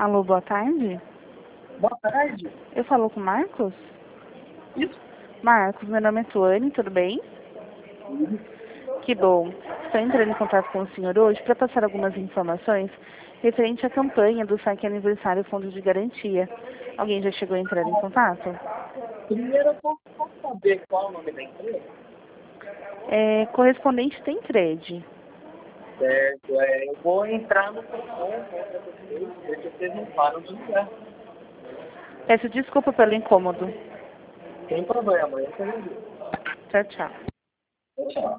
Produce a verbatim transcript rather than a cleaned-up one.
Alô, boa tarde. Boa tarde. Eu falo com o Marcos? Isso. Marcos, meu nome é Tuane, tudo bem? Uhum. Que bom. Estou entrando em contato com o senhor hoje para passar algumas informações referente à campanha do Saque Aniversário Fundo de Garantia. Alguém já chegou a entrar em contato? Primeiro eu posso saber qual é o nome da empresa? É, correspondente tem crede. Certo, é, eu vou entrar no telefone para vocês, ver se vocês não param de ligar. Peço desculpa pelo incômodo. Sem problema, eu entendi. Tchau, tchau. Tchau.